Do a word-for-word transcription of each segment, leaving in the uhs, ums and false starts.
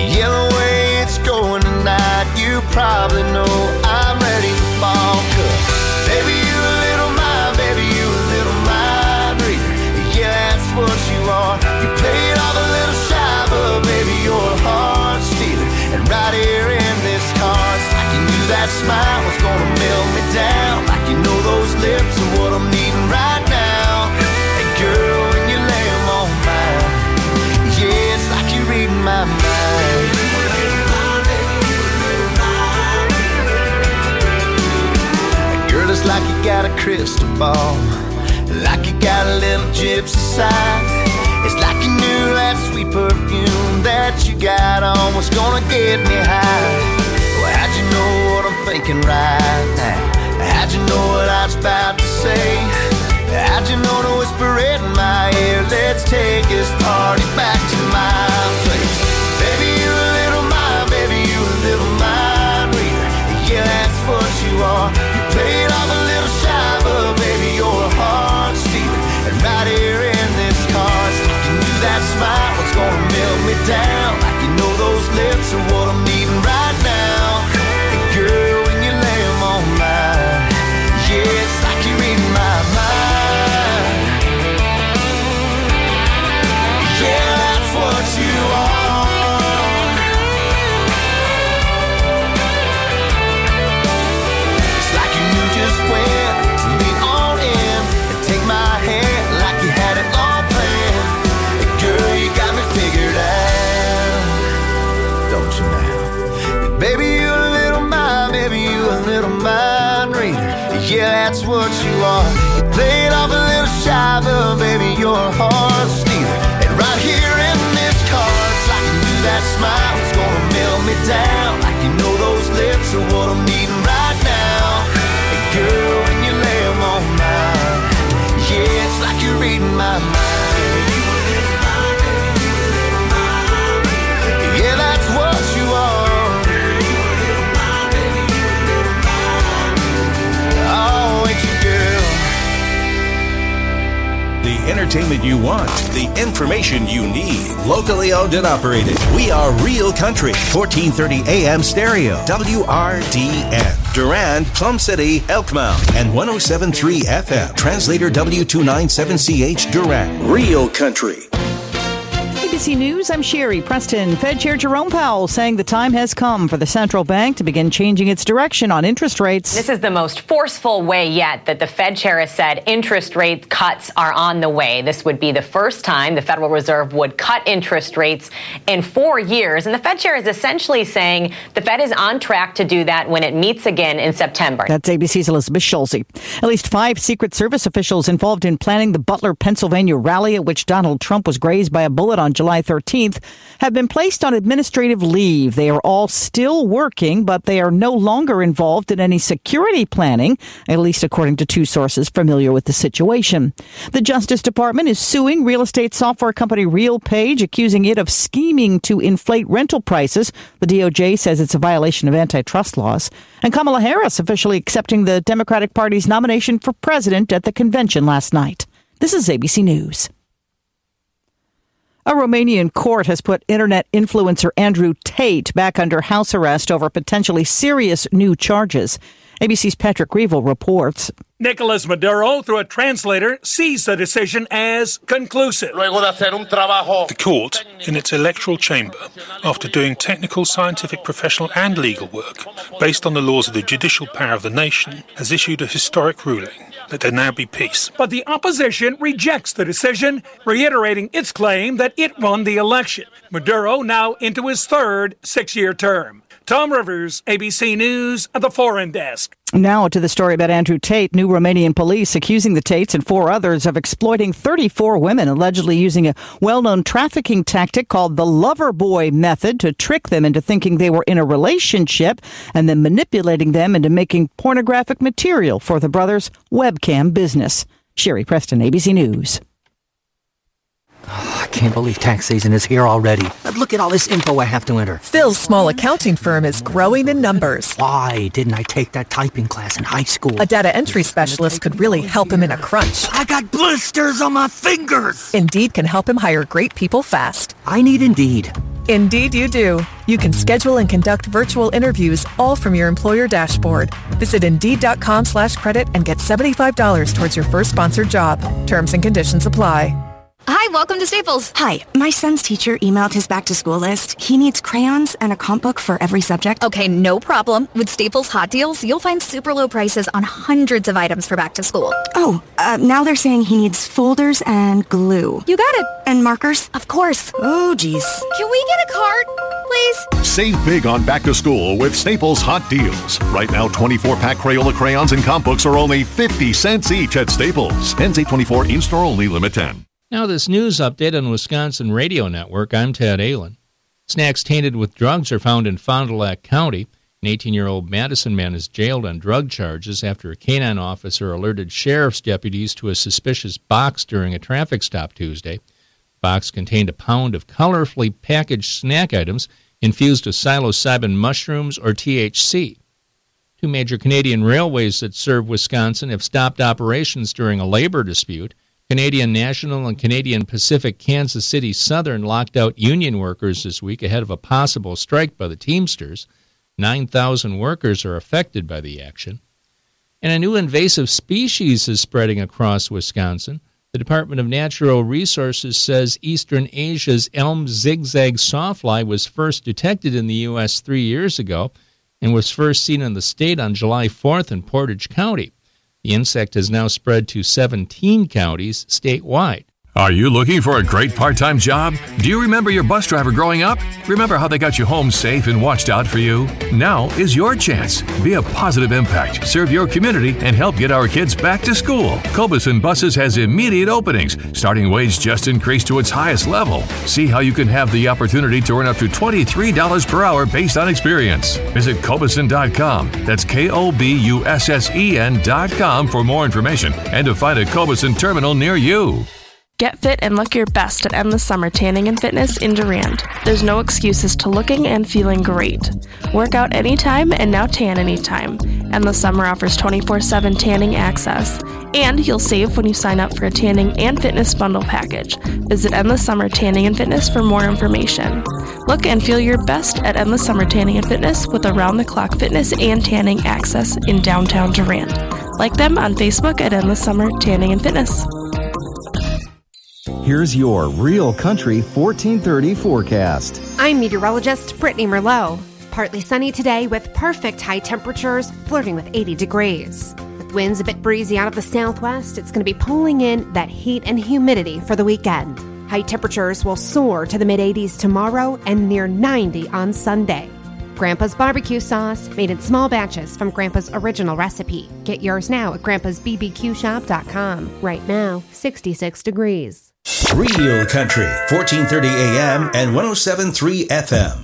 Yeah, the way it's going tonight, you probably know I'm ready to fall. 'Cause baby, you a little mind, baby, you a little mind reader. Yeah, that's what you are. You play it off a little shy, but baby, you're a heart stealer. And right here in this car, it's like you knew that smile was gonna melt me down. Like you know those lips are what I'm needing right now. And girl, when you lay them on mine, yeah, it's like you're reading my mind. And girl, it's like you got a crystal ball, like you got a little gypsy side. It's like you knew that sweet perfume that you got on was gonna get me high. Well, how'd you know what I'm thinking right now? How'd you know what I was about to say? How'd you know to whisper it in my ear? Let's take this party back to my place. Baby, you a little mind, baby, you a little mind reader. Yeah, that's what you are. You play it off a little shy, but baby, you're a heart stealer. And right here in this car, it's like you knew that smile was gonna melt me down. Like you know those lips are what I'm needing right now. And girl, when you lay them on mine, yeah, it's like you're reading my mind. Yeah, that's what you are. It's like you knew just when to lean on in and take my hand like you had it all planned. And girl, you got me figured out, don't you now? And baby, you a little mind, baby, you a little mind reader. Yeah, that's what you are. You play it off a little shy, but baby, you're a heart stealer. And right here in this car, it's like you knew that smile was gonna melt me down. Like you know those lips are what I'm needing right now. And girl, when you lay them on mine, yeah, it's like you're reading my mind. Yeah, that's what you are. Oh, ain't you, girl? The entertainment you want, the information you need. Locally owned and operated. We are Real Country. fourteen thirty A M stereo. W R D N. Durand, Plum City, Elkmount. And one oh seven point three F M. Translator W two ninety-seven C H Durand. Real Country. A B C News, I'm Sherry Preston. Fed Chair Jerome Powell saying the time has come for the central bank to begin changing its direction on interest rates. This is the most forceful way yet that the Fed chair has said interest rate cuts are on the way. This would be the first time the Federal Reserve would cut interest rates in four years. And the Fed chair is essentially saying the Fed is on track to do that when it meets again in September. That's A B C's Elizabeth Schulze. At least five Secret Service officials involved in planning the Butler, Pennsylvania rally at which Donald Trump was grazed by a bullet on July thirteenth have been placed on administrative leave. They are all still working, but they are no longer involved in any security planning, at least according to two sources familiar with the situation. The Justice Department is suing real estate software company RealPage, accusing it of scheming to inflate rental prices. The D O J says it's a violation of antitrust laws. And Kamala Harris officially accepting the Democratic Party's nomination for president at the convention last night. This is A B C News. A Romanian court has put internet influencer Andrew Tate back under house arrest over potentially serious new charges. A B C's Patrick Greville reports. Nicolas Maduro, through a translator, sees the decision as conclusive. The court, in its electoral chamber, after doing technical, scientific, professional and legal work based on the laws of the judicial power of the nation, has issued a historic ruling that there now be peace. But the opposition rejects the decision, reiterating its claim that it won the election. Maduro now into his third six-year term. Tom Rivers, A B C News, at the Foreign Desk. Now to the story about Andrew Tate. New Romanian police accusing the Tates and four others of exploiting thirty-four women, allegedly using a well-known trafficking tactic called the lover boy method to trick them into thinking they were in a relationship and then manipulating them into making pornographic material for the brothers' webcam business. Sherry Preston, A B C News. Oh, I can't believe tax season is here already. But look at all this info I have to enter. Phil's small accounting firm is growing in numbers. Why didn't I take that typing class in high school? A data entry specialist could really help him in a crunch. I got blisters on my fingers. Indeed can help him hire great people fast. I need Indeed. Indeed you do. You can schedule and conduct virtual interviews all from your employer dashboard. Visit Indeed.com slash credit and get seventy-five dollars towards your first sponsored job. Terms and conditions apply. Hi, welcome to Staples. Hi, my son's teacher emailed his back-to-school list. He needs crayons and a comp book for every subject. Okay, no problem. With Staples Hot Deals, you'll find super low prices on hundreds of items for back to school. Oh, uh, now they're saying he needs folders and glue. You got it. And markers? Of course. Oh, geez. Can we get a cart, please? Save big on back to school with Staples Hot Deals. Right now, twenty-four pack Crayola crayons and comp books are only fifty cents each at Staples. Ends eight twenty-four, in-store only, limit ten. Now this news update on Wisconsin Radio Network. I'm Ted Allen. Snacks tainted with drugs are found in Fond du Lac County. An eighteen-year-old Madison man is jailed on drug charges after a canine officer alerted sheriff's deputies to a suspicious box during a traffic stop Tuesday. The box contained a pound of colorfully packaged snack items infused with psilocybin mushrooms or T H C. Two major Canadian railways that serve Wisconsin have stopped operations during a labor dispute. Canadian National and Canadian Pacific Kansas City Southern locked out union workers this week ahead of a possible strike by the Teamsters. nine thousand workers are affected by the action. And a new invasive species is spreading across Wisconsin. The Department of Natural Resources says Eastern Asia's elm zigzag sawfly was first detected in the U S three years ago and was first seen in the state on July fourth in Portage County. The insect has now spread to seventeen counties statewide. Are you looking for a great part-time job? Do you remember your bus driver growing up? Remember how they got you home safe and watched out for you? Now is your chance. Be a positive impact, serve your community, and help get our kids back to school. Cobison Buses has immediate openings. Starting wage just increased to its highest level. See how you can have the opportunity to earn up to twenty-three dollars per hour based on experience. Visit Cobison dot com. That's K O B U S S E N dot com for more information and to find a Cobison terminal near you. Get fit and look your best at Endless Summer Tanning and Fitness in Durand. There's no excuses to looking and feeling great. Work out anytime and now tan anytime. Endless Summer offers twenty-four seven tanning access. And you'll save when you sign up for a tanning and fitness bundle package. Visit Endless Summer Tanning and Fitness for more information. Look and feel your best at Endless Summer Tanning and Fitness with around-the-clock fitness and tanning access in downtown Durand. Like them on Facebook at Endless Summer Tanning and Fitness. Here's your Real Country fourteen thirty forecast. I'm meteorologist Brittany Merlot. Partly sunny today with perfect high temperatures flirting with eighty degrees. With winds a bit breezy out of the southwest, it's going to be pulling in that heat and humidity for the weekend. High temperatures will soar to the mid-eighties tomorrow and near ninety on Sunday. Grandpa's barbecue sauce, made in small batches from Grandpa's original recipe. Get yours now at grandpas b b q shop dot com. Right now, sixty-six degrees. Real Country, fourteen thirty A M and one oh seven point three F M.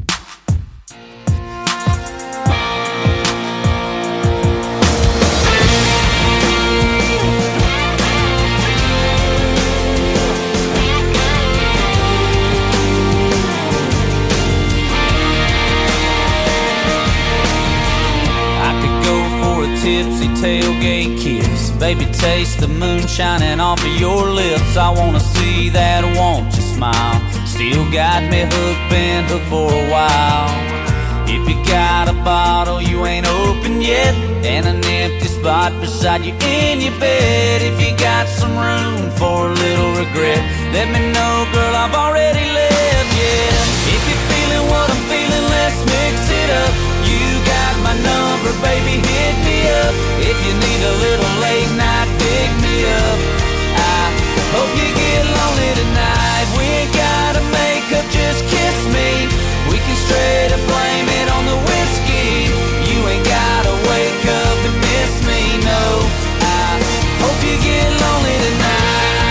Tipsy tailgate kiss, baby, taste the moon shining off of your lips. I wanna see that, won't you smile? Still got me hooked, been hooked for a while. If you got a bottle you ain't opened yet, and an empty spot beside you in your bed, if you got some room for a little regret, let me know, girl, I've already left, yeah. If you're feeling what I'm feeling, let's mix it up. You got my number, baby, hit me up. If you need a little late night, pick me up. I hope you get lonely tonight. We ain't gotta make up, just kiss me. We can straight up blame it on the whiskey. You ain't gotta wake up and miss me, no. I hope you get lonely tonight.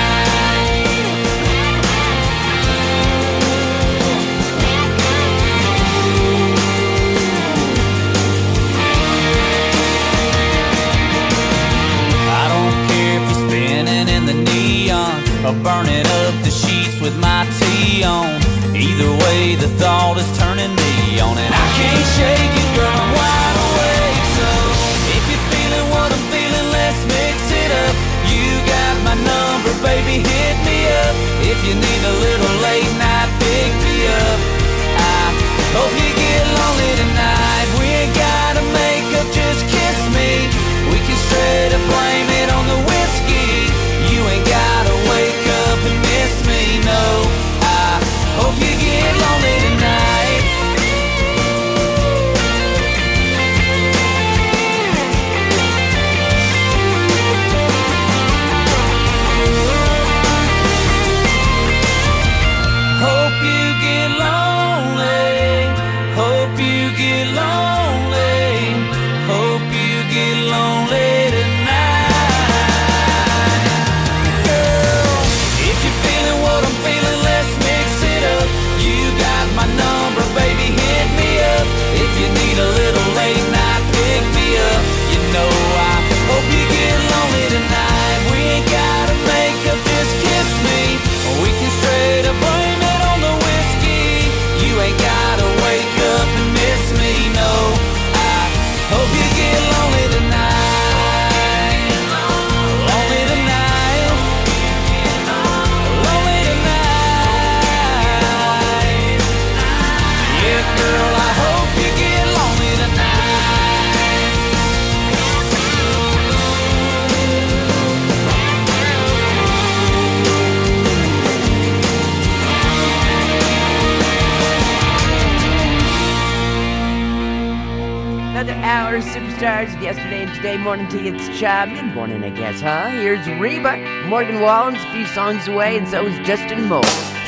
Or burning up the sheets with my tea on. Either way, the thought is turning me on, and I can't shake it, girl, I'm wide awake. So if you're feeling what I'm feeling, let's mix it up. You got my number, baby, hit me up. If you need a little late night, pick me up. hour superstars of yesterday and today. Morning to you, it's Cha. Mid-morning, I guess, huh? Here's Reba, Morgan Wallen's a few songs away, and so is Justin Moore.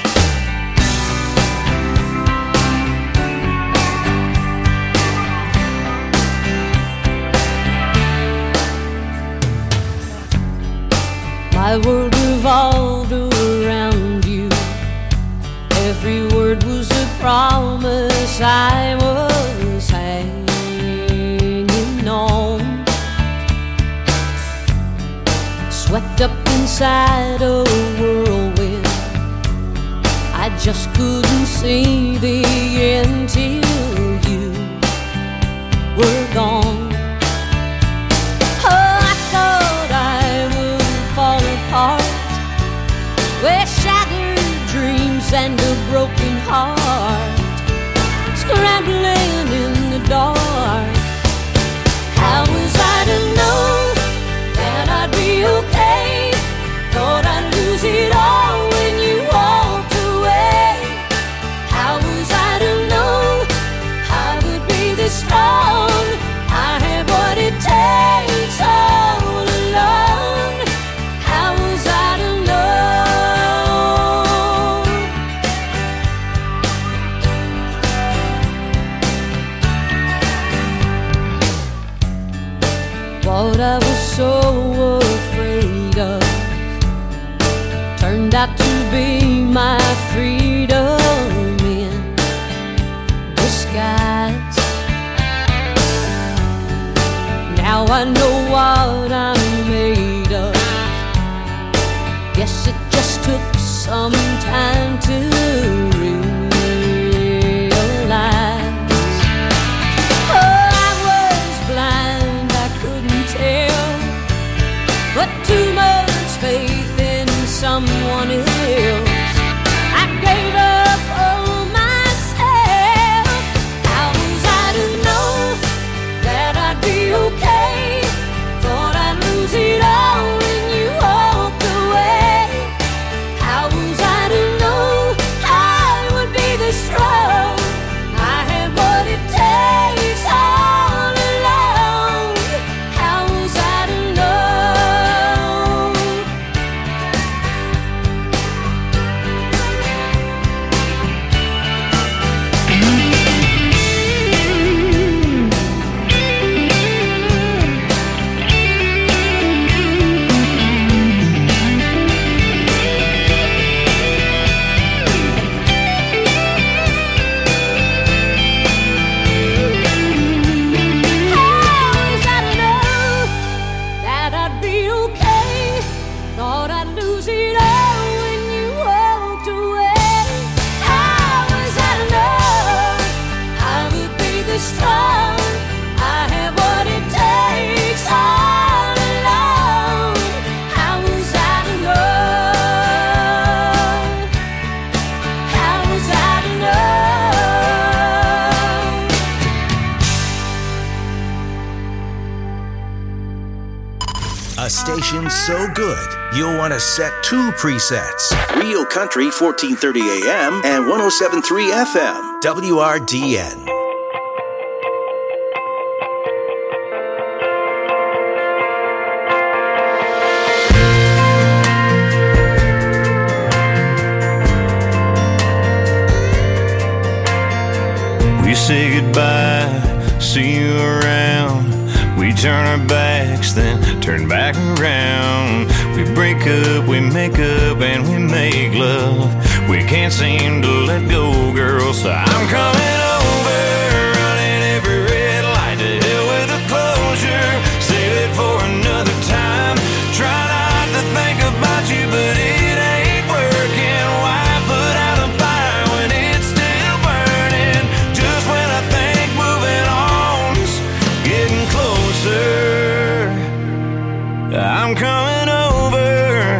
My world revolved around you. Every word was a promise I was hanging on. Swept up inside a whirlwind, I just couldn't see the end till you were gone. With shattered dreams and a broken heart, scrambling in the dark. How was I to know that I'd be okay? Thought I'd lose it all when you walked away. How was I to know I would be this strong? I have what it takes all alone. How was I to know? What I was so afraid of turned out to be my freedom in disguise. Now I know what I'm made of. Guess it just took some time to realize. But too much faith in someone else, I gave up on myself. How was I to know that I'd be okay? Thought I'd lose it all when you walked away. How was I to know I would be this strong? I have what it takes all alone. How was I to know? A station so good, you'll want to set two presets. Real Country fourteen thirty A M and one oh seven point three F M, W R D N. We say goodbye, see you around. We turn our backs, then turn back around. We break up, we make up, and we make love. We can't seem to let go, girl, so I'm coming over, running every red light. To hell with the closure, save it for another time. Try not to think about you, but it ain't working. Why put out a fire when it's still burning? Just when I think moving on's getting closer, I'm coming over.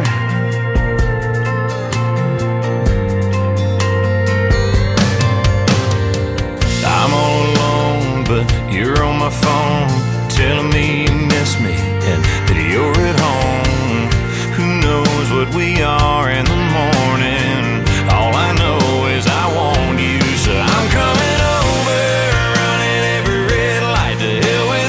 I'm all alone, but you're on my phone, telling me you miss me and that you're at home. Who knows what we are in the morning? All I know is I want you, so I'm coming over, running every red light. To hell with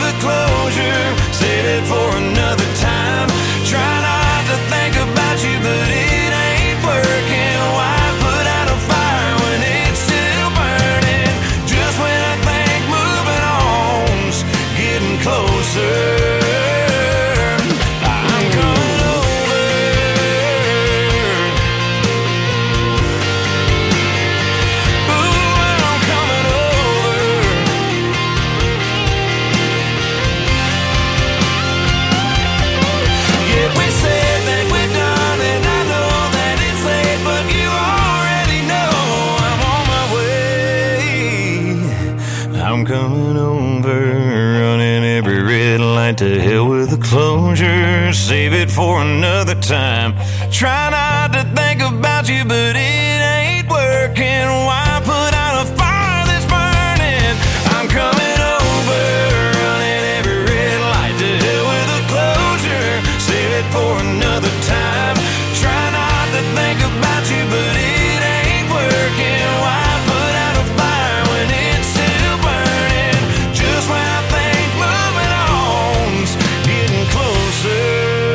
I'm coming over, running every red light to hell with the closure. Save it for another time. Try not to think about you, but it ain't working. Why put out a fire that's burning? I'm coming over, running every red light to hell with the closure. Save it for another time. Try not to think about you, but it ain't working. Why put out a fire when it's still burning? Just when I think moving on's getting closer,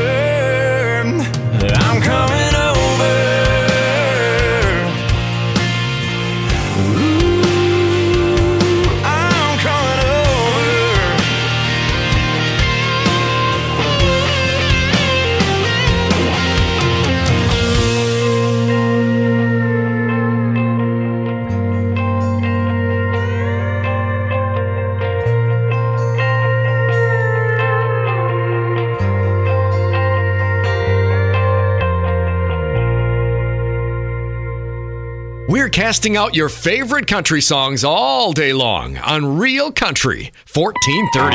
I'm coming over. Ooh, I'm coming over. We're casting out your favorite country songs all day long on Real Country fourteen thirty.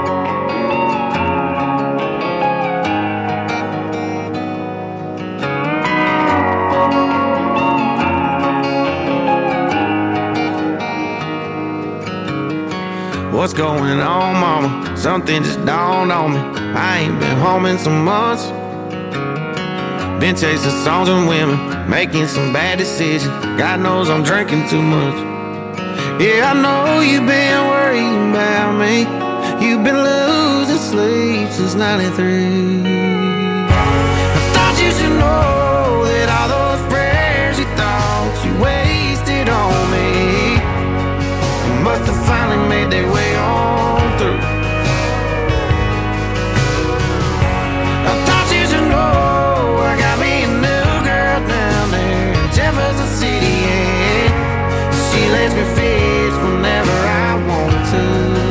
What's going on, mama? Something just dawned on me. I ain't been home in some months. Been chasing songs and women, making some bad decisions. God knows I'm drinking too much. Yeah, I know you've been worrying about me. You've been losing sleep since ninety-three. I thought you should know that all those prayers you thought you wasted on me must have finally made their way on through. I thought you should know I got me a new girl down there in Jefferson City, and she lets me fish whenever I want to.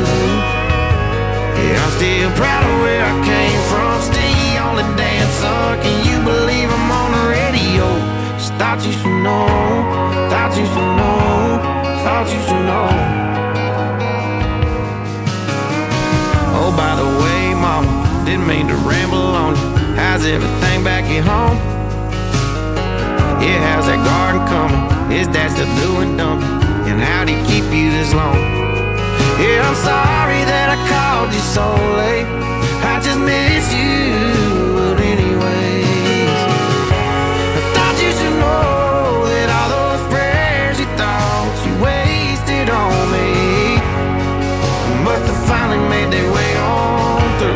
Yeah, I'm still proud of where I came from. Still the only dance song. Can you believe I'm on the radio? Just thought you should know. Thought you should know. Thought you should know. Oh, by the way, mama, didn't mean to ramble on you. How's everything back at home? Yeah, how's that garden coming? Is that still doing dumping? And how'd he keep you this long? Yeah, I'm sorry that I called you so late. I just miss you, but anyways, I thought you should know that all those prayers you thought you wasted on me must have finally made their way on through.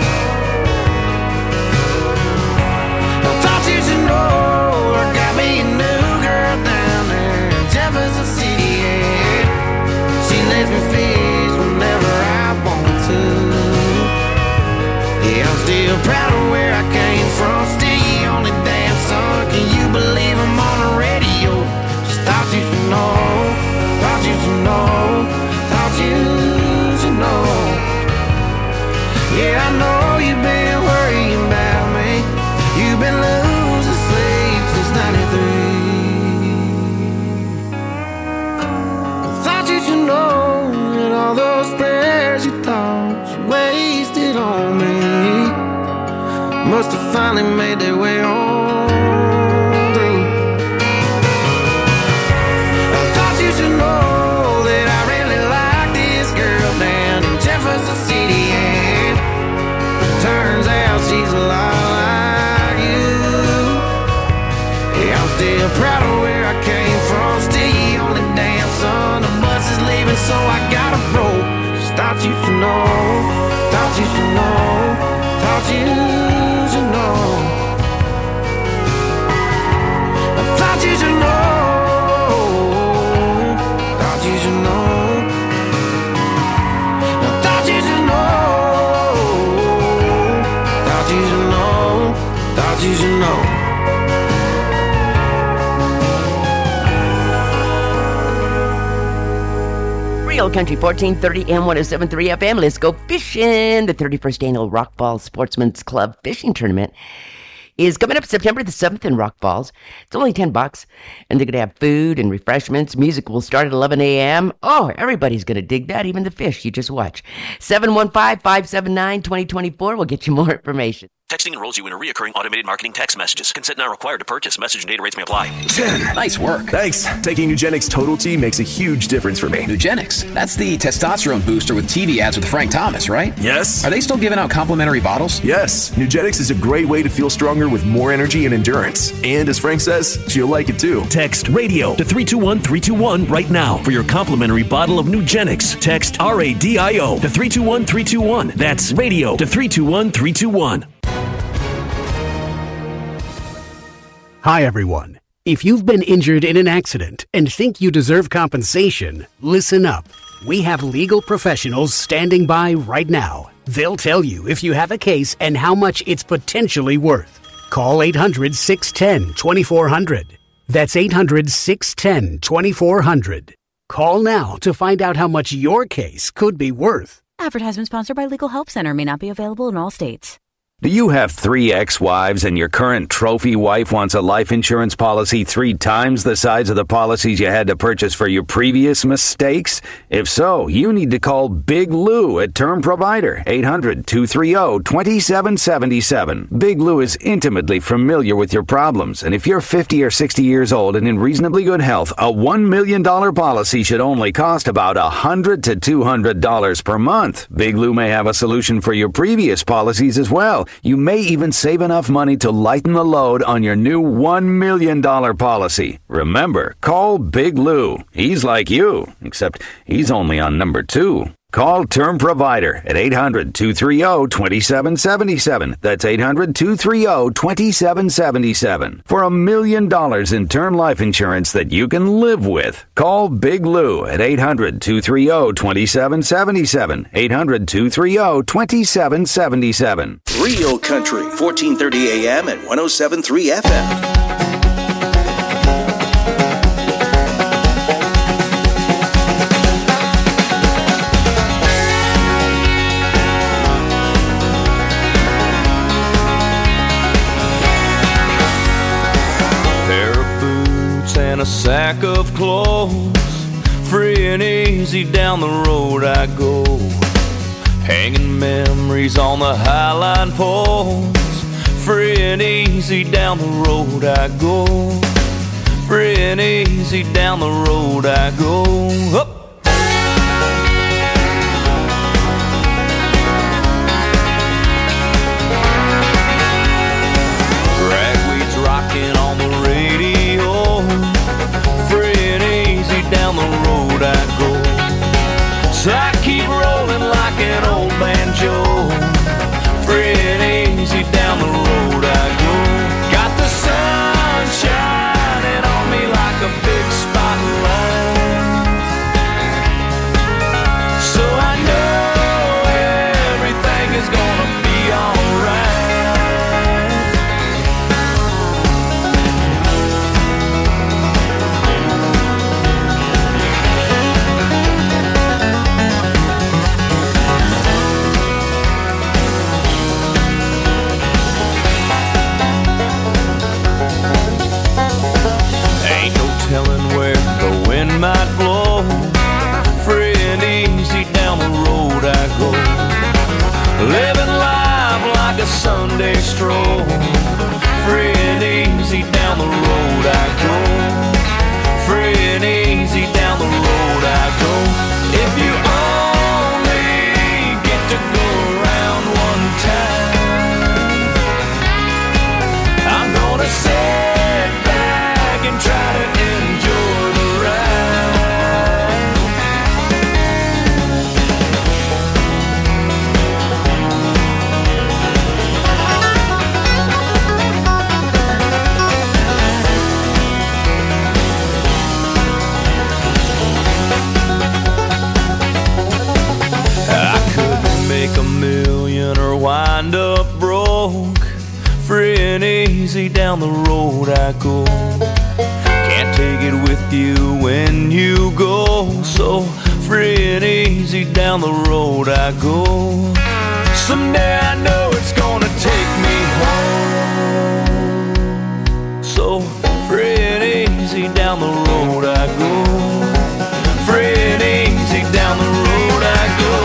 I thought you should know I got me a new girl down there in Jefferson City, and she lets me fish whenever I want to. Yeah, I'm still proud of where I came from. Still the only damn son. Can you believe I'm on the radio? Just thought you should know. Thought you should know. Thought you should know. Yeah, I know you've been worrying about me. You've been losing sleep since ninety-three. Thought you should know that all those prayers you thought you wasted on me must have finally made their way on through. I thought you should know that I really like this girl down in Jefferson City, and turns out she's a lot like you. Yeah, I'm still proud of where I came from. Still the only damn son. The bus is leaving, so I gotta roll. Just thought you should know. Thought you should know. Thought you should know. I thought you should know. Thought you should know. I thought you should know. Thought you should know. Thought you should know. Real Country fourteen thirty A M one oh seven point three F M. Let's go fishing. The thirty-first annual Rockfall Sportsman's Club Fishing Tournament is coming up September the seventh in Rock Falls. It's only ten bucks, and they're going to have food and refreshments. Music will start at eleven a.m. Oh, everybody's going to dig that, even the fish. You just watch. seven one five, five seven nine, two zero two four will get you more information. Texting enrolls you in a reoccurring automated marketing text messages. Consent not required to purchase. Message and data rates may apply. ten. Nice work. Thanks. Taking Nugenix Total T makes a huge difference for me. Nugenix? That's the testosterone booster with T V ads with Frank Thomas, right? Yes. Are they still giving out complimentary bottles? Yes. Nugenix is a great way to feel stronger with more energy and endurance. And as Frank says, she'll like it too. Text RADIO to three two one, three two one right now for your complimentary bottle of Nugenix. Text R A D I O to three two one, three two one. That's RADIO to three two one, three two one. Hi, everyone. If you've been injured in an accident and think you deserve compensation, listen up. We have legal professionals standing by right now. They'll tell you if you have a case and how much it's potentially worth. Call eight hundred, six one zero, two four zero zero. That's eight hundred, six one zero, two four zero zero. Call now to find out how much your case could be worth. Advertisement sponsored by Legal Help Center. May not be available in all states. Do you have three ex-wives and your current trophy wife wants a life insurance policy three times the size of the policies you had to purchase for your previous mistakes? If so, you need to call Big Lou at Term Provider, eight hundred, two three zero, two seven seven seven. Big Lou is intimately familiar with your problems, and if you're fifty or sixty years old and in reasonably good health, a one million dollars policy should only cost about one hundred to two hundred dollars per month. Big Lou may have a solution for your previous policies as well. You may even save enough money to lighten the load on your new one million dollars policy. Remember, call Big Lou. He's like you, except he's only on number two. Call Term Provider at eight hundred, two three zero, two seven seven seven. That's eight hundred, two three zero, two seven seven seven. For a million dollars in term life insurance that you can live with. Call Big Lou at eight hundred, two three zero, two seven seven seven. eight hundred, two three zero, two seven seven seven. Real Country, fourteen thirty A M and one oh seven point three F M. And a sack of clothes, free and easy down the road I go, hanging memories on the highline poles. Free and easy down the road I go, free and easy down the road I go. Up. Ragweed's rocking on the radio, down the road I go. So I keep rolling like an old banjo, free and easy down the road I go. Got the sun shining on me like a big spotlight, so I know everything is gonna be alright. Might blow, free and easy down the road I go, living life like a Sunday stroll, free and easy down the road I go, free and easy down the road I go. If you only get to go around one time, I'm gonna sit back and try to enjoy the a million or wind up broke, free and easy down the road I go. Can't take it with you when you go, so free and easy down the road I go. Someday I know it's gonna take me home. easy down the road I go. Free and easy down the road I go.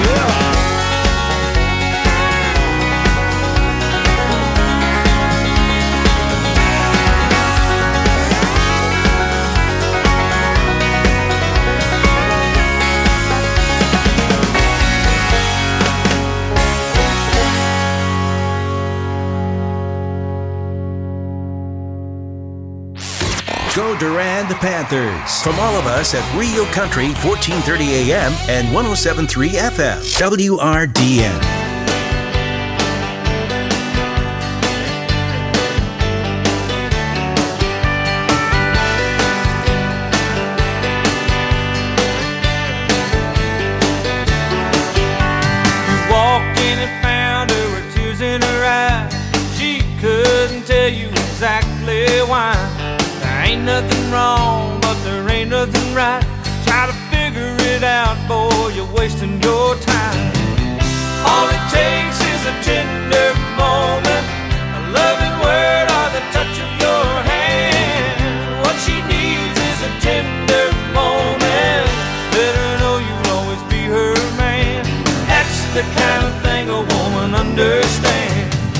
Go Durand Panthers. From all of us at Real Country, fourteen thirty A M and one oh seven point three F M, W R D N. Walking and found her with tears in her eyes. She couldn't tell you exactly why. There ain't nothing wrong, but there ain't nothing right. Try to figure it out, boy, you're wasting your time. All it takes is a tender moment, a loving word or the touch of your hand. What she needs is a tender moment. Let her know you'll always be her man. That's the kind of thing a woman understands.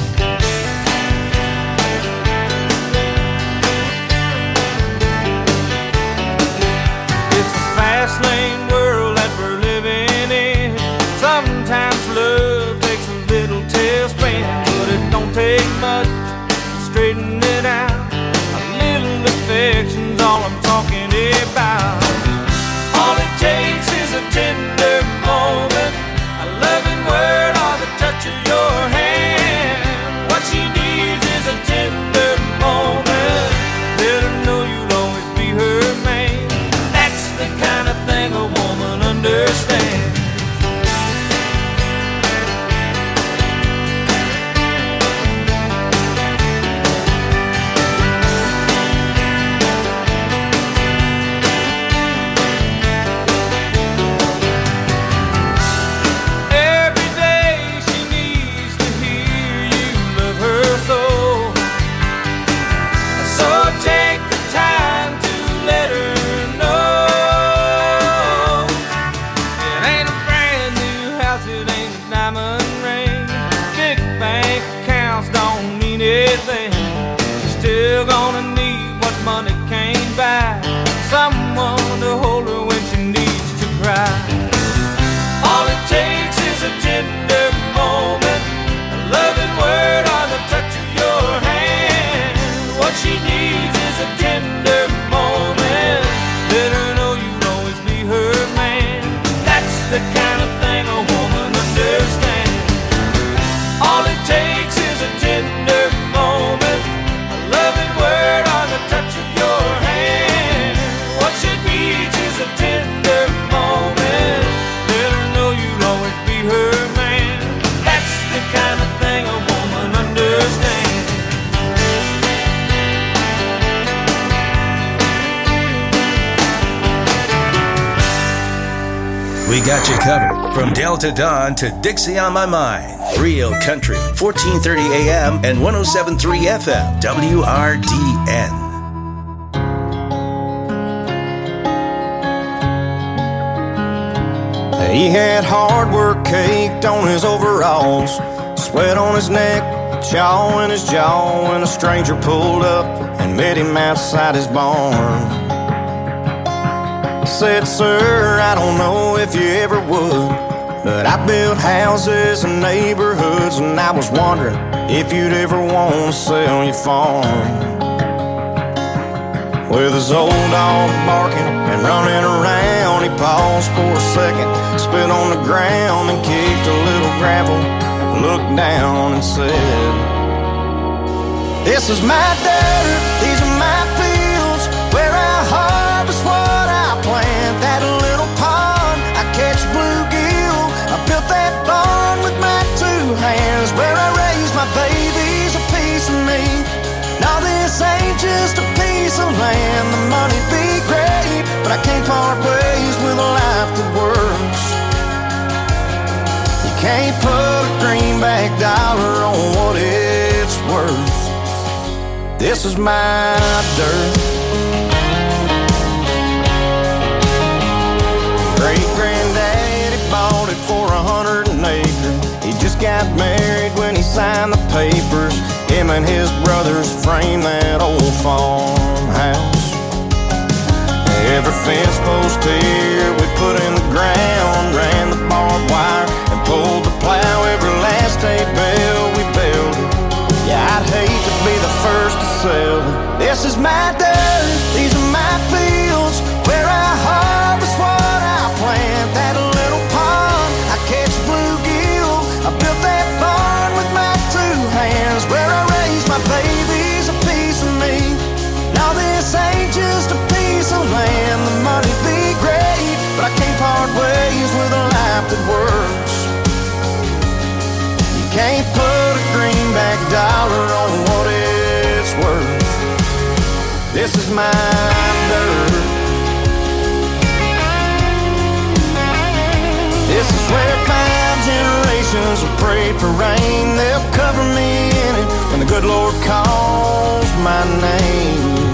Fast lane world that we're living in. Sometimes love takes a little tailspin, but it don't take much to straighten it out. A little affection's all I'm talking about. All it takes is a tender moment, a loving word or the touch of your hand. What she needs is a tender moment. Let her know you'll always be her man. The kind of thing a woman understands. Every day she needs to hear you love her so. So take the time to let her know. She's still gonna need what money can't buy. Someone to hold her when she needs to cry. All it takes is a tender moment, a loving word or the touch of your hand. What she needs is a tender moment. Let her know you'll always be her man. That's the kind of thing a woman understands. All it takes is a tender moment, a loving word or the touch of your hand. What she needs is a tender moment. Let her know you'll always be her man. That's the kind of thing a woman understands. We got you covered from Delta Dawn to Dixie on My Mind. Real Country, fourteen thirty A M and one oh seven point three F M, W R D N. He had hard work caked on his overalls, sweat on his neck, chaw in his jaw, when a stranger pulled up and met him outside his barn. Said, sir, I don't know if you ever would, but I built houses and neighborhoods, and I was wondering if you'd ever want to sell your farm. With his old dog barking and running around, he paused for a second, spit on the ground and kicked a little gravel, looked down and said, this is my dirt, these are my fields, where I harvest what I plant. That little pond, I catch bluegill, I built that barn with my two hands, where I raise my babies, a piece of me. Now this ain't just a piece of land, the money'd be great, but I can't part ways with a life that works. You can't put a greenback dollar on what it's worth. This is my dirt. Great granddaddy bought it for a hundred an acre. He just got married when he signed the papers. Him and his brothers framed that old farmhouse. Every fence post here we put in the ground, ran the barbed wire and pulled the plow. Every last hay bale we built. Yeah, I'd hate to be the first to sell it. This is my dirt, these are my fields, where I harvest what I plant. That little pond, I catch bluegill. I built that barn with my two hands, where I raise my babies, a piece of me. Now this ain't just a piece of land. The money'd be great, but I can't part ways with a life that works. You can't put a greenback dollar on what it's worth. This is my dirt. This is where five generations have prayed for rain. They'll cover me in it when the good Lord calls my name.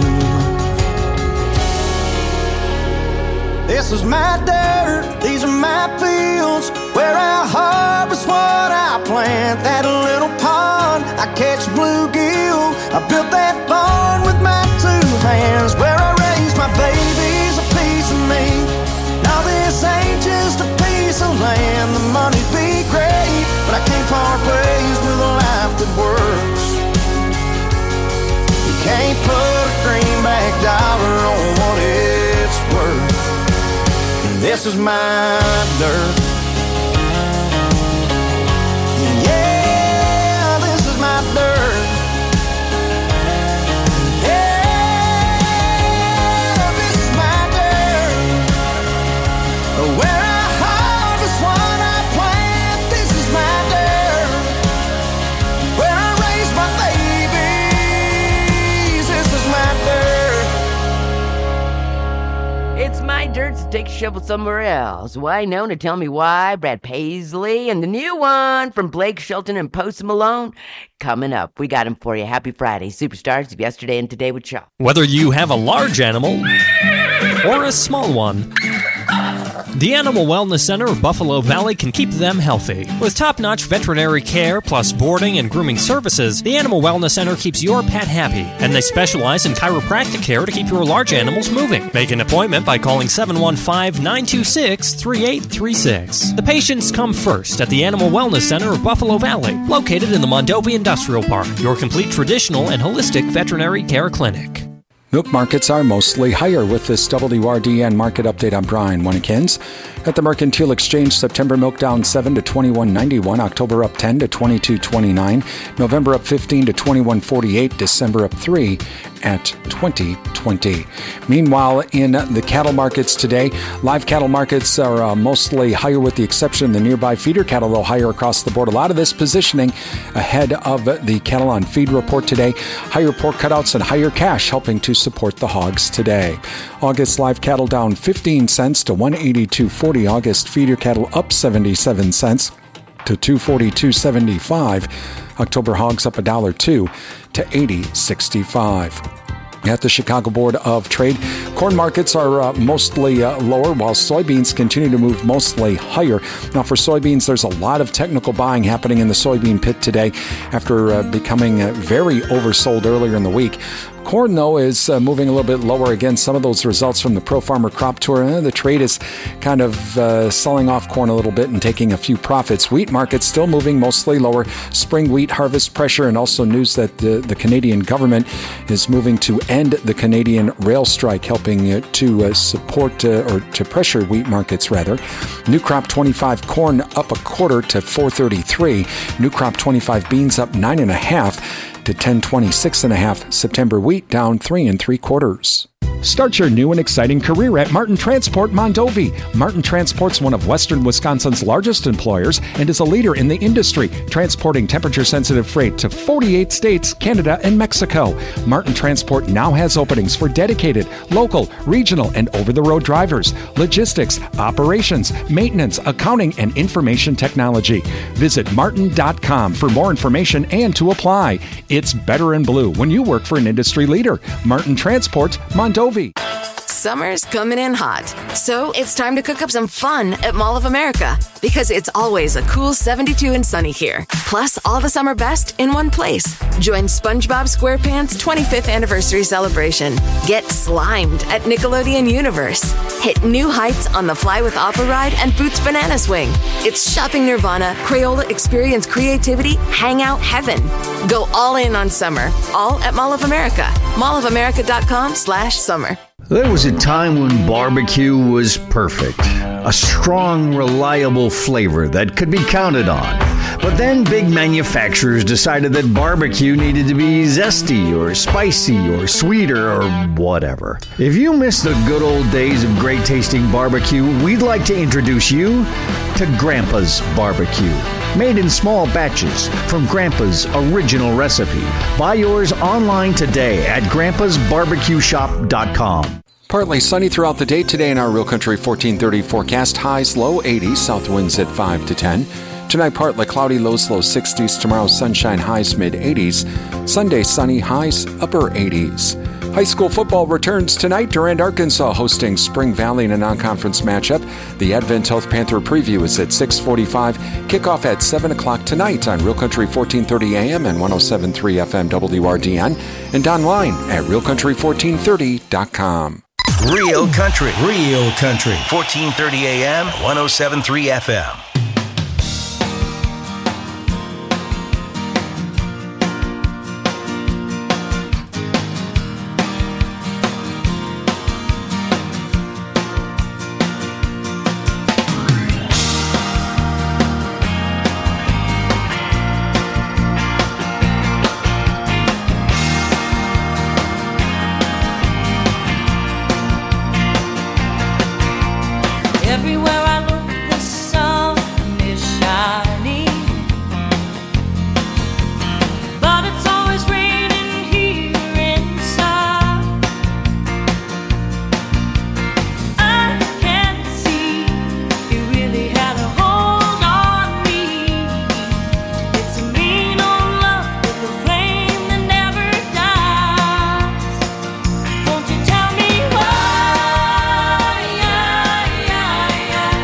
This is my dirt, these are my fields, where I harvest what I plant. That little pond, I catch bluegill. I built that barn with my two hands, where I raise my babies, a piece of me. Now this ain't just a piece of land. The money'd be great, but I can't part ways with a life that works. You can't put a greenback dollar on what it's worth. This is my dirt. Yeah, this is my dirt. Yeah, this is my dirt. Where I harvest what I plant. This is my dirt. Where I raise my babies. This is my dirt. It's my dirt, so take a shovel somewhere else. Why known to tell me why? Brad Paisley and the new one from Blake Shelton and Post Malone. Coming up, we got him for you. Happy Friday, superstars of yesterday and today with Shaw. Whether you have a large animal or a small one, the Animal Wellness Center of Buffalo Valley can keep them healthy. With top-notch veterinary care plus boarding and grooming services, the Animal Wellness Center keeps your pet happy, and they specialize in chiropractic care to keep your large animals moving. Make an appointment by calling seven one five, nine two six, three eight three six. The patients come first at the Animal Wellness Center of Buffalo Valley, located in the Mondovi Industrial Park, your complete traditional and holistic veterinary care clinic. Milk markets are mostly higher with this W R D N market update. I'm Brian Winnikins. At the Mercantile Exchange, September milk down seven to twenty-one ninety-one, October up ten to twenty-two twenty-nine, November up fifteen to twenty-one forty-eight, December up three at twenty twenty. Meanwhile, in the cattle markets today, live cattle markets are uh, mostly higher with the exception of the nearby feeder cattle, though higher across the board. A lot of this positioning ahead of the cattle on feed report today. Higher pork cutouts and higher cash helping to support the hogs today. August live cattle down fifteen cents to one eighty-two forty. August feeder cattle up seventy-seven cents to two forty-two seventy-five. October hogs up a dollar two to eighty sixty-five. At the Chicago Board of Trade, corn markets are uh, mostly uh, lower, while soybeans continue to move mostly higher. Now, for soybeans, there's a lot of technical buying happening in the soybean pit today after uh, becoming uh, very oversold earlier in the week. Corn, though, is uh, moving a little bit lower. Again, some of those results from the Pro Farmer Crop Tour. Eh, the trade is kind of uh, selling off corn a little bit and taking a few profits. Wheat markets still moving mostly lower. Spring wheat harvest pressure, and also news that the, the Canadian government is moving to end the Canadian rail strike, helping uh, to uh, support uh, or to pressure wheat markets, rather. New crop twenty-five corn up a quarter to four thirty-three. New crop twenty-five beans up nine and a half to ten twenty-six and a half. September wheat down three and three quarters. Start your new and exciting career at Martin Transport Mondovi. Martin Transport's one of Western Wisconsin's largest employers and is a leader in the industry, transporting temperature-sensitive freight to forty-eight states, Canada, and Mexico. Martin Transport now has openings for dedicated, local, regional, and over-the-road drivers, logistics, operations, maintenance, accounting, and information technology. Visit martin dot com for more information and to apply. It's better in blue when you work for an industry leader. Martin Transport Mondovi. Summer's coming in hot, so it's time to cook up some fun at Mall of America because it's always a cool seventy-two and sunny here. Plus, all the summer best in one place. Join SpongeBob SquarePants' twenty-fifth anniversary celebration. Get slimed at Nickelodeon Universe. Hit new heights on the Fly with Appa ride and Boots Banana Swing. It's shopping nirvana, Crayola experience creativity, hangout heaven. Go all in on summer, all at Mall of America. mallofamerica.com slash summer. There was a time when barbecue was perfect. A strong, reliable flavor that could be counted on. But then big manufacturers decided that barbecue needed to be zesty or spicy or sweeter or whatever. If you miss the good old days of great tasting barbecue, we'd like to introduce you to Grandpa's Barbecue. Made in small batches from Grandpa's original recipe. Buy yours online today at grandpas barbecue shop dot com. Partly sunny throughout the day today in our Real Country fourteen thirty forecast. Highs low eighties, south winds at five to ten. Tonight partly cloudy, lows low sixties. Tomorrow sunshine, highs mid eighties. Sunday sunny, highs upper eighties. High school football returns tonight. Durand, Arkansas hosting Spring Valley in a non-conference matchup. The Advent Health Panther preview is at six forty-five. Kickoff at seven o'clock tonight on Real Country fourteen thirty A M and one oh seven point three F M W R D N and online at real country fourteen thirty dot com. Real Country, Real Country, fourteen thirty A M, one oh seven point three F M. Everywhere I look, the sun is shining, but it's always raining here inside. I can't see you really had a hold on me. It's a mean old love with a flame that never dies. Won't you tell me why?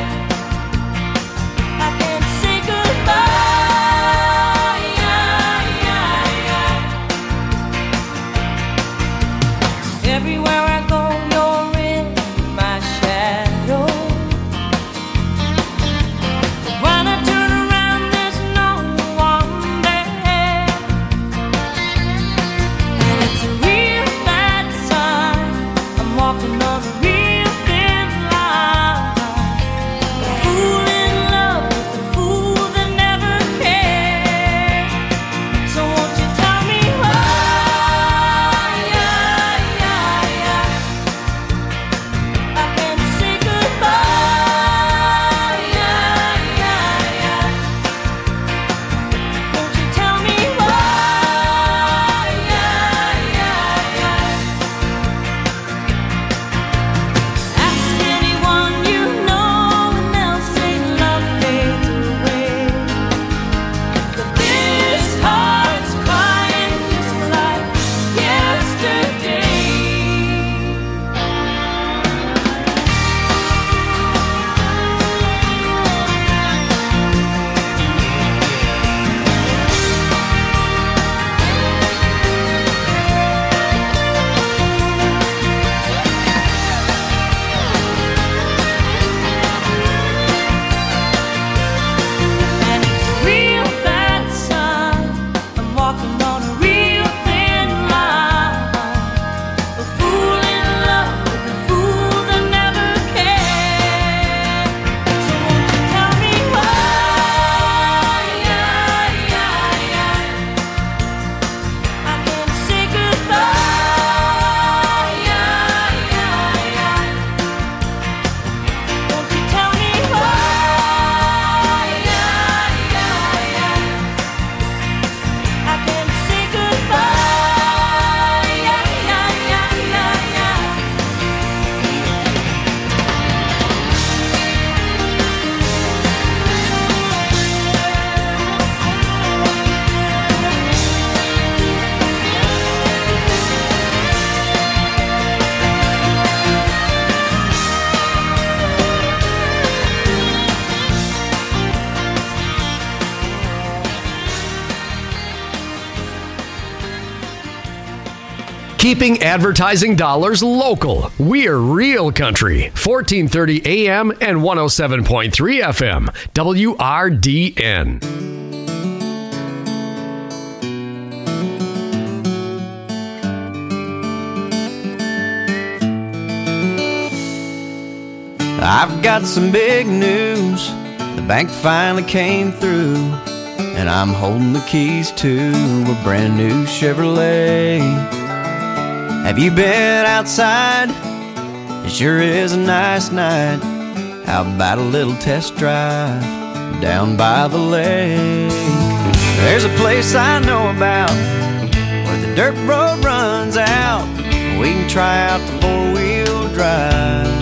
Keeping advertising dollars local. We're Real Country. fourteen thirty A M and one oh seven point three F M. W R D N. I've got some big news. The bank finally came through, and I'm holding the keys to a brand new Chevrolet. Have you been outside? It sure is a nice night. How about a little test drive down by the lake? There's a place I know about where the dirt road runs out. We can try out the four-wheel drive.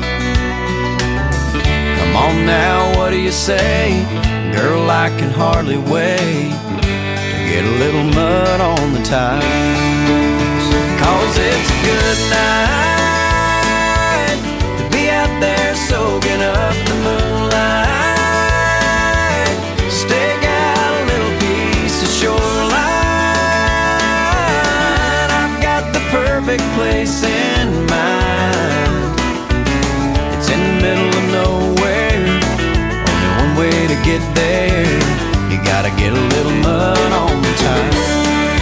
Come on now, what do you say? Girl, I can hardly wait to get a little mud on the tires. Cause it's a good night to be out there soaking up the moonlight. Stick out a little piece of shoreline. I've got the perfect place in mind. It's in the middle of nowhere, only one way to get there. You gotta get a little mud on the tires.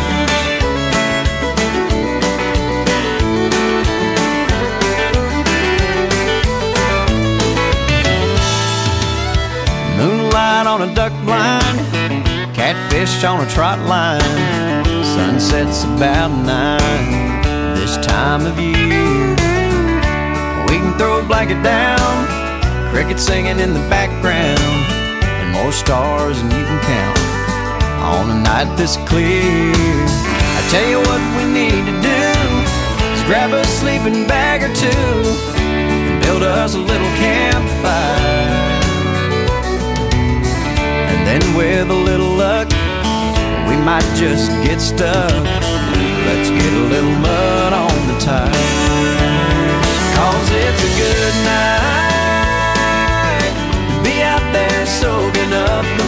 Moonlight on a duck blind, catfish on a trot line. Sunset's about nine this time of year. We can throw a blanket down, crickets singing in the background, and more stars than you can count on a night this clear. I tell you what we need to do is grab a sleeping bag or two and build us a little campfire. And then with a little luck, we might just get stuck. Let's get a little mud on the tires. Cause it's a good night to be out there soaking up the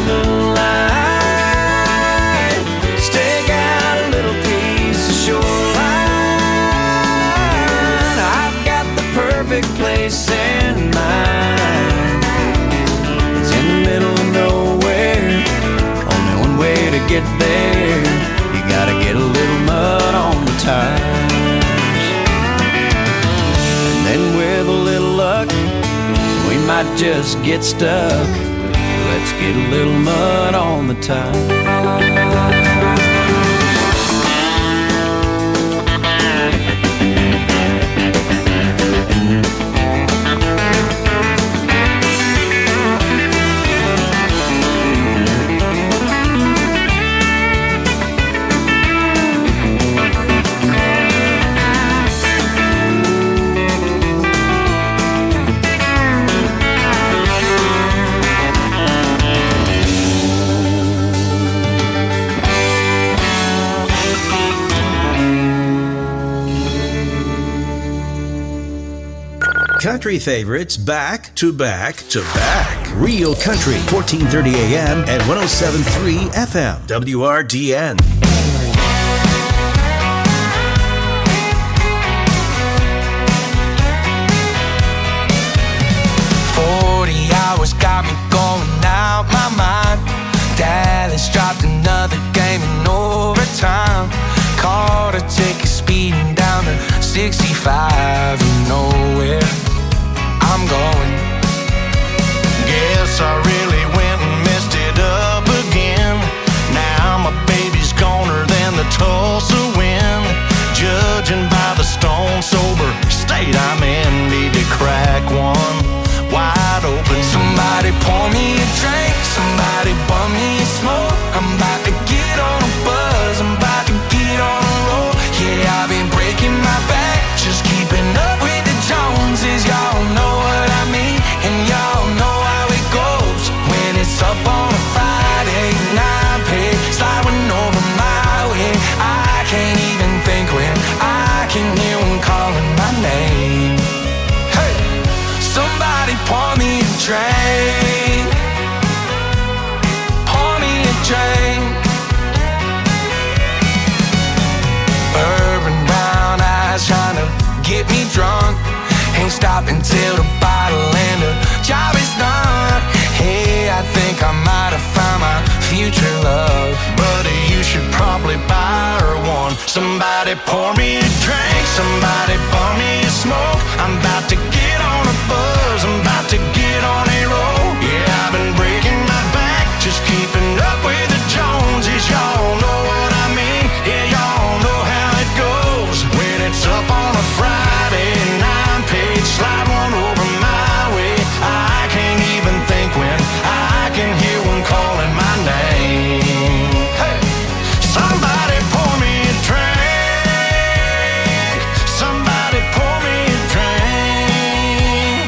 moonlight. Stick out a little piece of shoreline. I've got the perfect place in mind. It's in the middle of nowhere, only one way to get there. You gotta get a little mud on the tires. And then with a little luck, we might just get stuck. Let's get a little mud on the tires. Country favorites back to back to back. Real Country, fourteen thirty A M and one oh seven point three F M. W R D N. forty hours got me going out my mind. Dallas dropped another game in overtime. Caught a ticket speeding down to sixty-five. You know where I'm going. Guess I really went and messed it up again. Now my baby's goner than the Tulsa wind. Judging by the stone sober state I'm in, need to crack one wide open. Somebody pour me a drink, somebody bum me a smoke. I'm about to get on a buzz, I'm about to get on a roll. Yeah, I've been breaking my back, just keeping up with the Joneses. Y'all know what I mean, and y'all know how it goes. When it's up on a Friday night, pay sliding over my way. I can't even think when I can hear one calling my name. Hey, somebody pour me a drink. stop until the bottle and the job is done. Hey, I think I might have found my future love. Buddy, you should probably buy her one. Somebody pour me a drink, somebody pour me a smoke. I'm about to get on a buzz, I'm about to get on a roll. Yeah, I've been breaking my back, just keeping up with the Joneses. Y'all know what I mean, yeah, y'all know how it goes. When it's up on a Friday, nine-page slide one over my way. I can't even think when I can hear one calling my name. Hey, somebody pour me a drink, somebody pour me a drink.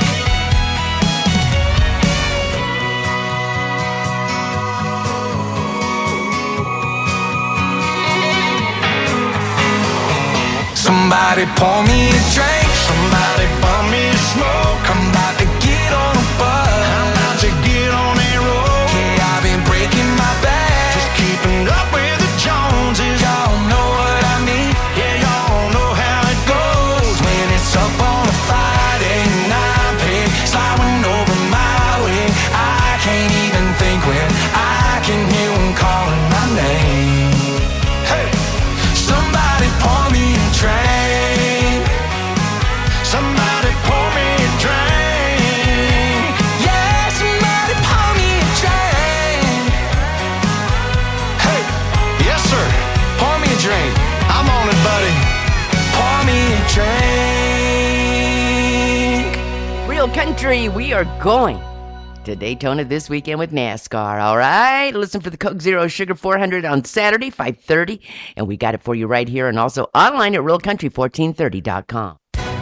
Somebody pour me a drink, somebody pour me a smoke. I'm about to get on a bus, I'm about to get on a roll. Yeah, I've been breaking my back, just keeping up with the Joneses. Y'all know what I mean, yeah, y'all know how it goes. When it's up on a Friday night, pay sliding over my way. I can't even think when I can hear one calling my name. Hey, somebody pour me a drink, somebody pour me a drink. Yeah, somebody pour me a drink. Hey, yes sir, pour me a drink. I'm on it, buddy. Pour me a drink. Real country, we are going to Daytona this weekend with NASCAR, all right? Listen for the Coke Zero Sugar four hundred on Saturday, five thirty, and we got it for you right here and also online at real country fourteen thirty dot com.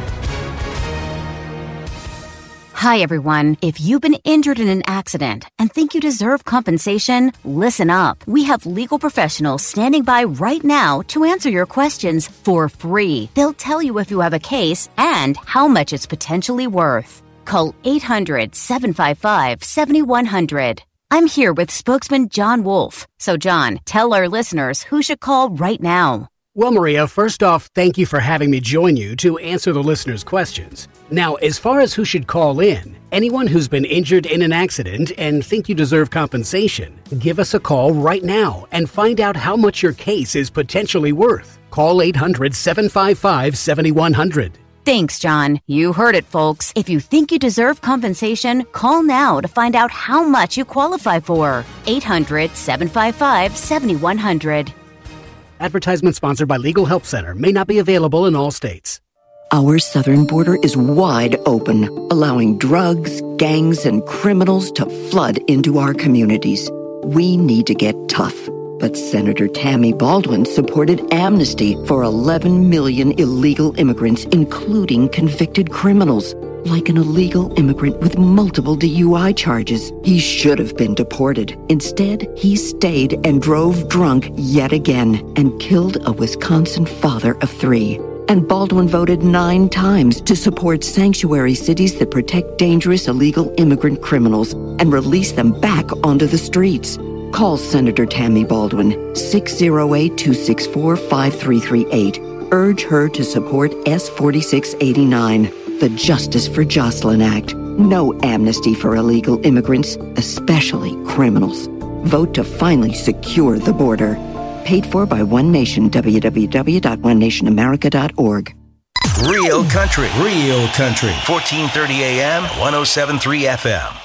Hi, everyone. If you've been injured in an accident and think you deserve compensation, listen up. We have legal professionals standing by right now to answer your questions for free. They'll tell you if you have a case and how much it's potentially worth. Call eight hundred, seven five five, seven one zero zero. I'm here with spokesman John Wolf. So, John, tell our listeners who should call right now. Well, Maria, first off, thank you for having me join you to answer the listeners' questions. Now, as far as who should call in, anyone who's been injured in an accident and think you deserve compensation, give us a call right now and find out how much your case is potentially worth. Call eight hundred, seven five five, seven one zero zero. Thanks, John. You heard it, folks. If you think you deserve compensation, call now to find out how much you qualify for. eight hundred, seven five five, seven one zero zero. Advertisement sponsored by Legal Help Center. May not be available in all states. Our southern border is wide open, allowing drugs, gangs, and criminals to flood into our communities. We need to get tough. But Senator Tammy Baldwin supported amnesty for eleven million illegal immigrants, including convicted criminals. Like an illegal immigrant with multiple D U I charges. He should have been deported. Instead, he stayed and drove drunk yet again and killed a Wisconsin father of three. And Baldwin voted nine times to support sanctuary cities that protect dangerous illegal immigrant criminals and release them back onto the streets. Call Senator Tammy Baldwin, six oh eight, two six four, five three three eight. Urge her to support S forty-six eighty-nine, the Justice for Jocelyn Act. No amnesty for illegal immigrants, especially criminals. Vote to finally secure the border. Paid for by One Nation, w w w dot one nation america dot org. Real country, real country. fourteen thirty A M, one oh seven point three F M.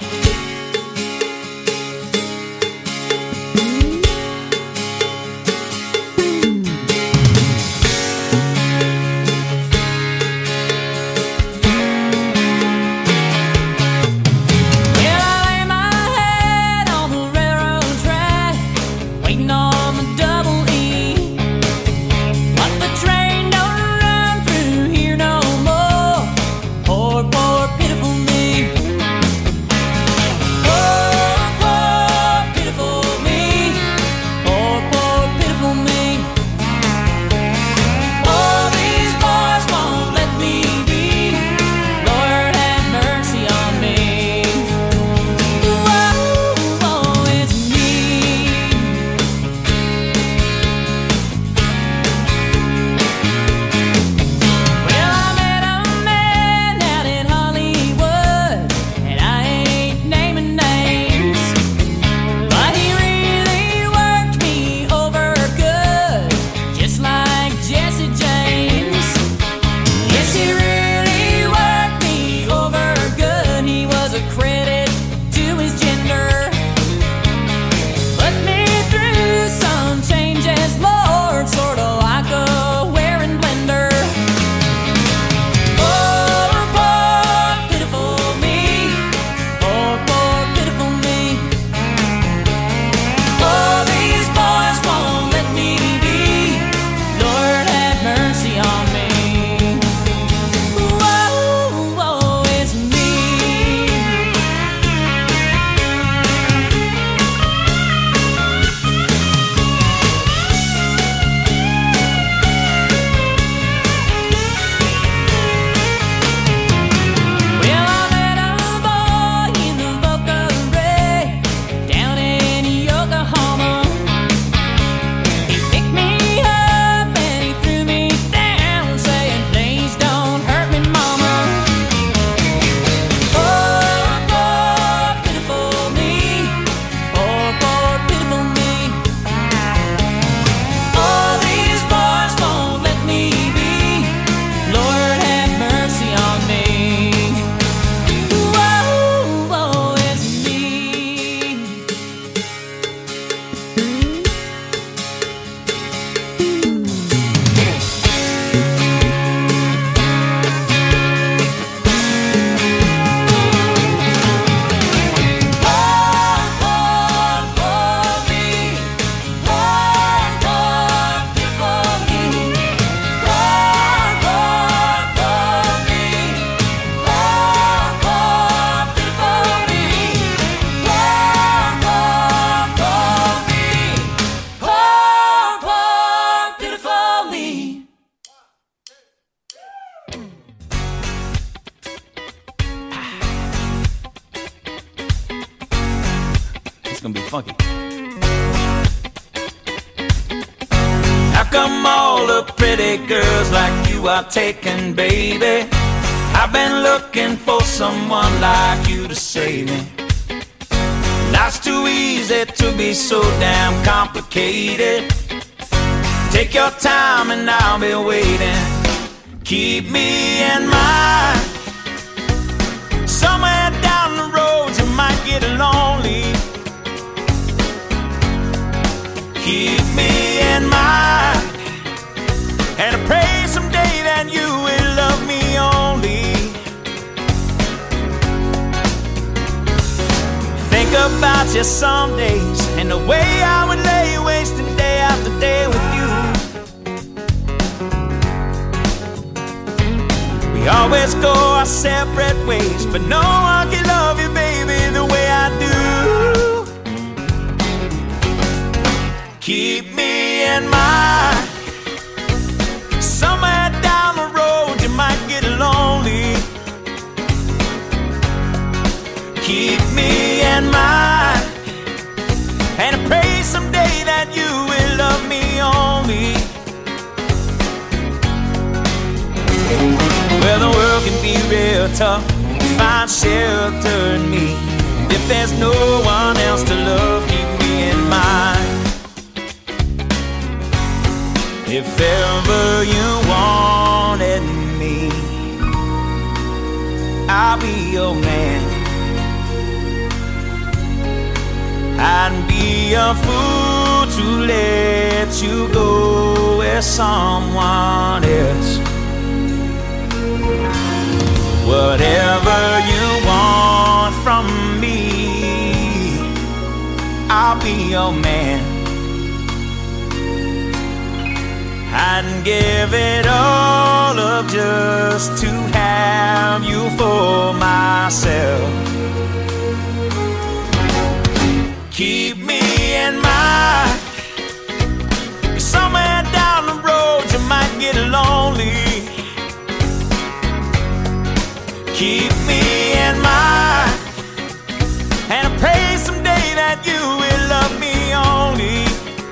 It's gonna be funky. How come all the pretty girls like you are taken, baby? I've been looking for someone like you to save me. Life's too easy to be so damn complicated. Take your time and I'll be waiting. Keep me in mind. Somewhere down the road you might get lonely. Keep me in mind. And I pray someday that you will love me only. Think about you some days and the way I would lay wasting day after day with you. We always go our separate ways, but no one can love you, baby, the way I do. Keep me in mind. Somewhere down the road you might get lonely. Keep me in mind. And I pray someday that you will love me only. Well, the world can be real tough. Find shelter in me. If there's no one else to love, keep me in mind. If ever you wanted me, I'll be your man. I'd be a fool to let you go with someone else. Whatever you want from me, I'll be your man. I'd give it all up just to have you for myself. Keep me in mind. Somewhere down the road you might get lonely. Keep me in mind. And I pray someday that you will love me only.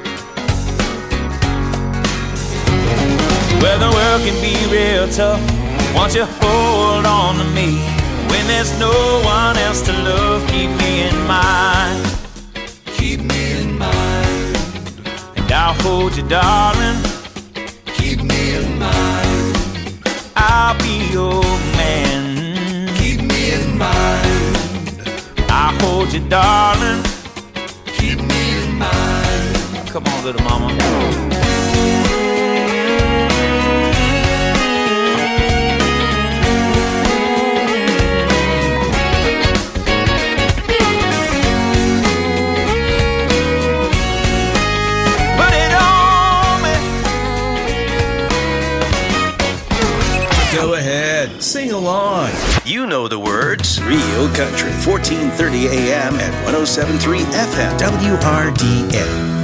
Well, the world can be real tough. Won't you hold on to me? When there's no one else to love, keep me in mind. Keep me in mind. And I'll hold you, darling. Keep me in mind. I'll be your man. Keep me in mind. I'll hold you, darling. Keep me in mind. Come on, little mama. Go ahead, sing along. You know the words. Real Country, fourteen thirty A M at one oh seven point three F M, W R D N.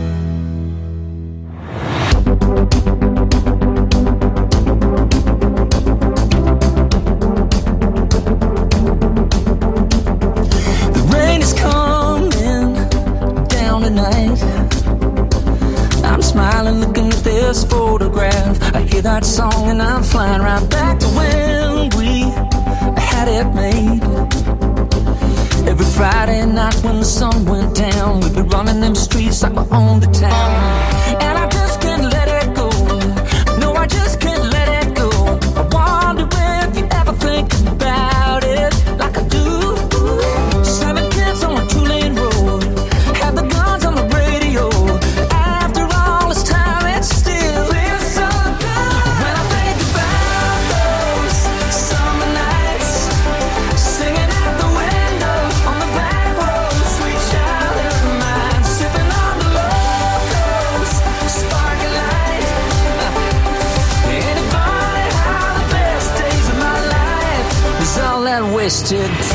That song and I'm flying right back to when we had it made. Every Friday night when the sun went down, we'd be running them streets like we owned the town. And I just can't let it go. No, I just can't let it go. I wonder if you ever think about it like I do. Seven kids on a two-lane road, had the guns on the radio. After all this time, it still feels so good. Wasted